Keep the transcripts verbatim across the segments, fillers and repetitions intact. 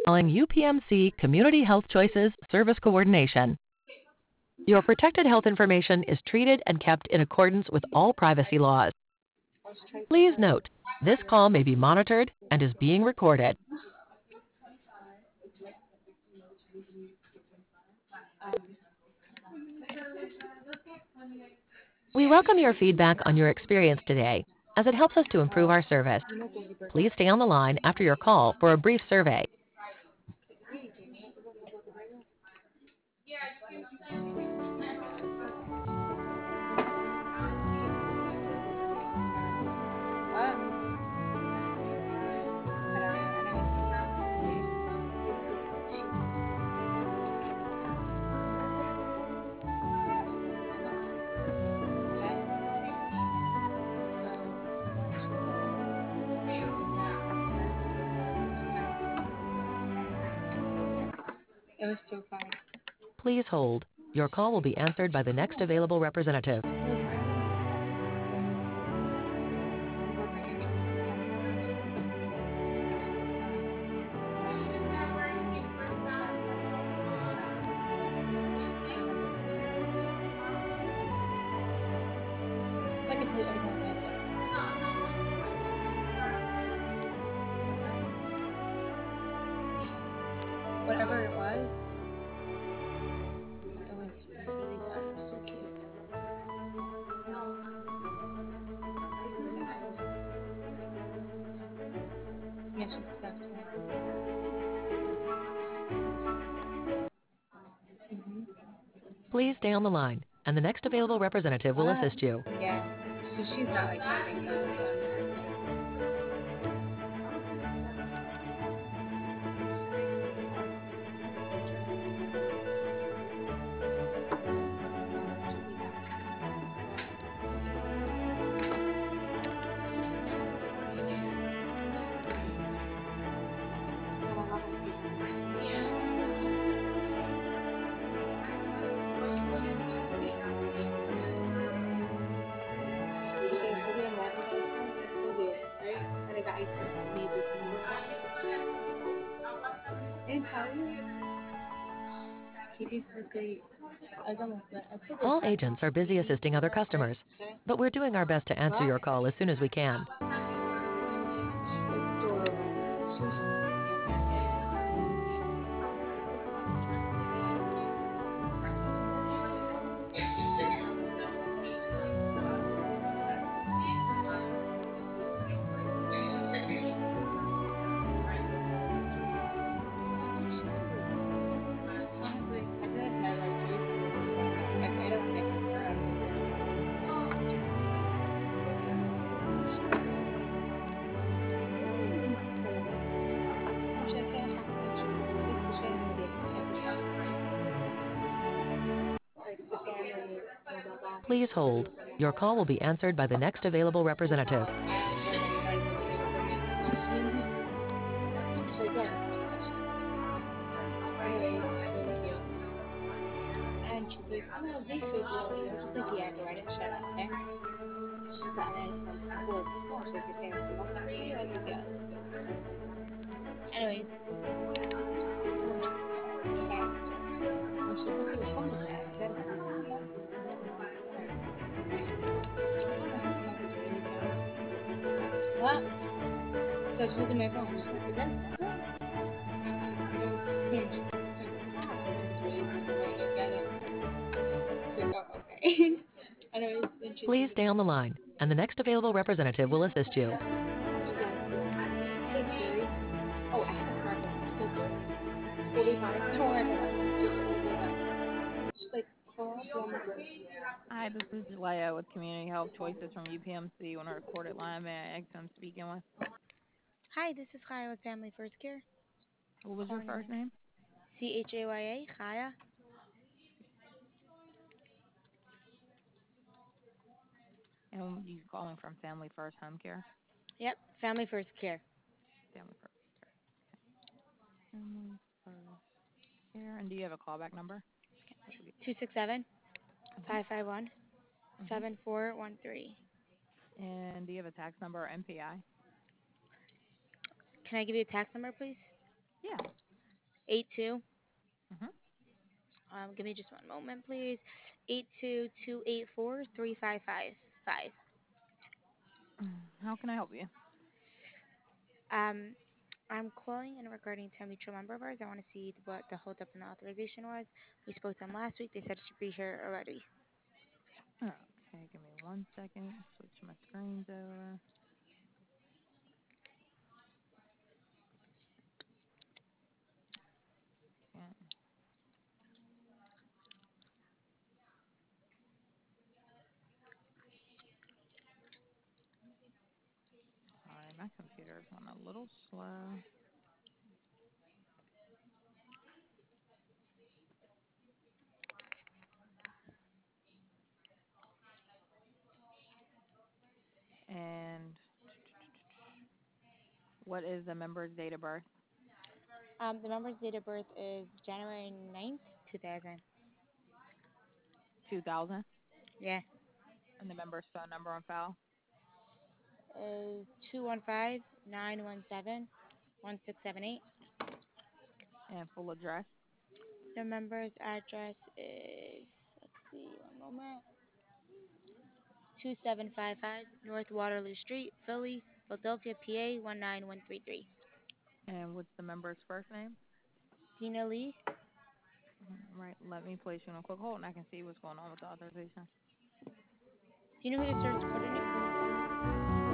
Calling U P M C Community Health Choices Service Coordination. Your protected health information is treated and kept in accordance with all privacy laws. Please note, this call may be monitored and is being recorded. We welcome your feedback on your experience today, as it helps us to improve our service. Please stay on the line after your call for a brief survey. It was so fun. Please hold. Your call will be answered by the next available representative. It's like a complete overwhelming answer. Whatever it was, it was really fun. It was so cute. Yeah, she's stuffed too. Mm-hmm. Please stay on the line, and the next available representative will What? assist you. Yeah. So she's not like moving though, so I'm not. Okay, so we unwrapped this ice cream. I told you, right? That I got ice cream made this morning. I didn't tell you. He tastes so great. I was almost done. I put All this agents are busy assisting other customers, okay. but we're doing our best to answer What? your call as soon as we can. She's adorable. She's honestly, I feel like my life choice is the best. Like I don't mix around with Please hold. Your call will be answered by the next available representative. So again, anyways, really cute. And she's like, oh no, they should really. I'm just like, yeah, do I didn't shut up, okay? She's like, and then um, before the school, she's like, you're saying this about me? I was like, yeah, that's good. Anyways, okay. When she's like, your phone is dead. Is that a phone call? Yeah. My phone is really dead. What? So I just looked at my phone. She's like, is that a phone call? No, it's pinged. It's like, it's really annoying. I get it. It's like, oh, okay. Anyways, then she's Please like, stay on the line, and the next available representative will assist you. she's like, hey Siri. Oh, I have a smartphone. It's okay. We'll be fine. Don't worry about it. Just we'll be fine. She's like, call one person. Hi, this is Leia with Community Health Choices from U P M C on a recorded line. May I ask who I'm speaking with? Hi, this is Chaya with Family First Care. What was your Calling first about name? C H A Y A, Chaya. And you calling from Family First Home Care? Yep, Family First Care. Family First Care. Family First Care. And do you have a callback number? two six seven, Mm-hmm. five five one, seven Mm-hmm. four one three. And do you have a tax number or M P I? Can I give you a tax number, please? Yeah. eight two. Mm-hmm. Um, give me just one moment, please. Eight two two eight four three five five five. How can I help you? Um, I'm calling in regarding to a mutual member of ours. I want to see what the holdup in the authorization was. We spoke to them last week. They said it should be here already. Okay, give me one second. Switch my screens over. Yeah. Sorry, my computer's on a little slow. And what is the member's date of birth? Um, the member's date of birth is January ninth, two thousand. two thousand. Yeah. And the member's phone number on file? Is two one five nine one seven one six seven eight. And full address? The member's address is, let's see, one moment. two seven five five North Waterloo Street, Philly, Philadelphia, P A one nine one three three. And what's the member's first name? Dina Lee. Mhm. Right, let me place you on a quick hold and I can see what's going on with the authorization. Do you know who the service coordinator is?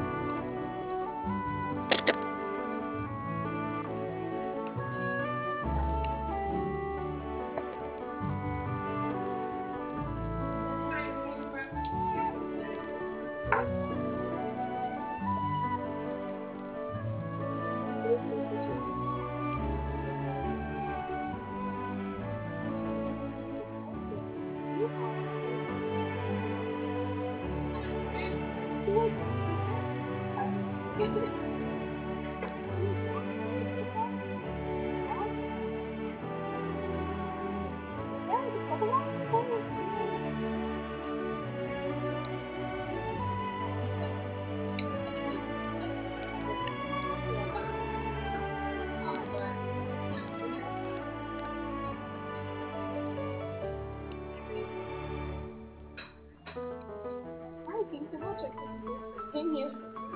Hi, thanks so much. I Thank you.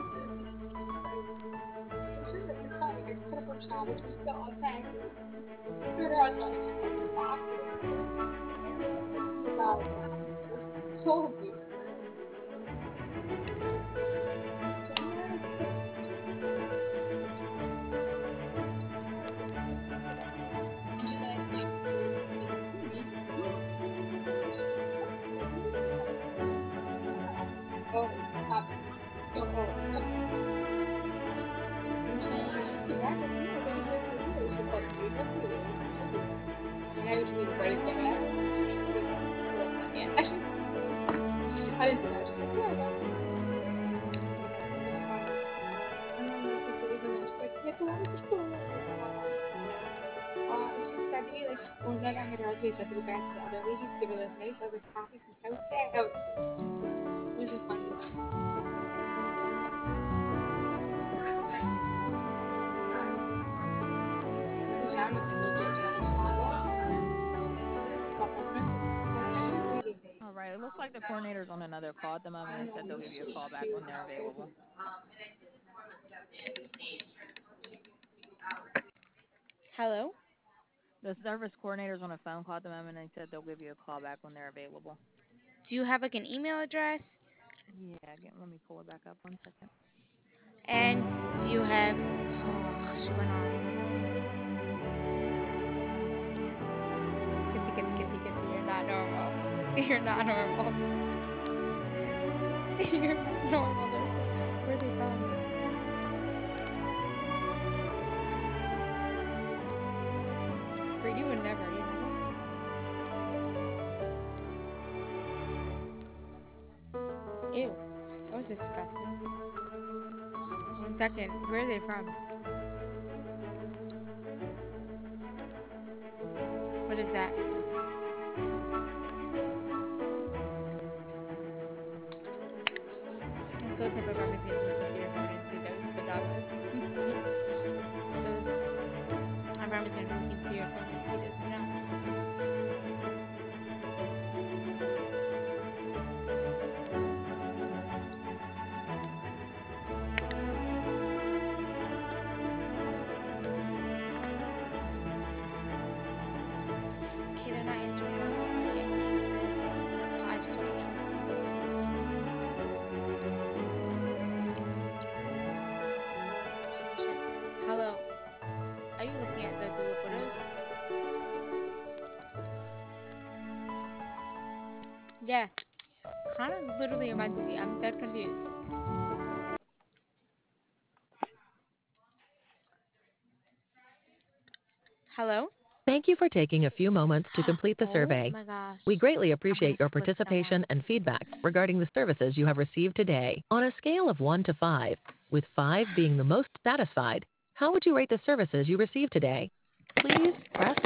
I'm sure that you're fine. I put up a chat as we still unpack. Figure out like about told you. And she said, like, oh, stop. Oh, oh, come. And she, she back with me, but it's just for you. She's like, you have to. And I was just like, ready to get back. Yeah. I didn't say that. She's like, yeah, I got you. And then like, this lady was like, yeah, go on the school. Uh, she said to me, like, well, then I'm gonna so I have to go back to the other ladies, give her this nice other coffee from toast bag. Oh, it was just funny. The sound is legit nice. All right, it looks like the coordinator's on another call at the moment. They said they'll give you a call back when they're available. Hello? The service coordinator's on a phone call at the moment. They said they'll give you a call back when they're available. Do you have like an email address? Yeah, again, let me pull it back up one second. And do you have, oh, she went off. Kissy, kissy, kissy, kissy, you're not normal. You're not normal. You're not normal. They're so, where are they from? Brady would never, you know? Ew, that was disgusting. One second, where are they from? What is that? Let's go type of pharmacy and look into your phone and see those the dollars. Those our pharmacy and look into your Yeah. Kind of literally immensely. I'm dead confused. Hello? Thank you for taking a few moments to complete the Oh survey. my gosh. We greatly I'm gonna appreciate your flip someone. participation and feedback regarding the services you have received today. On a scale of one to five, with five being the most satisfied, how would you rate the services you received today? Please press